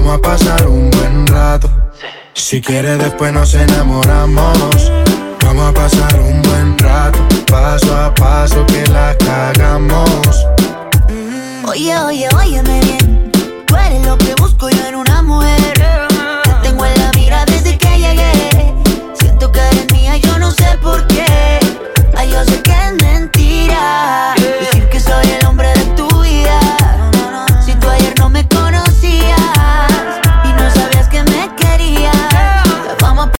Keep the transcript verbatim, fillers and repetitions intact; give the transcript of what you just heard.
Vamos a pasar un buen rato. Si quieres después nos enamoramos. Vamos a pasar un buen rato, paso a paso que la cagamos. Oye, oye, óyeme bien. Tú eres lo que busco yo en una mujer.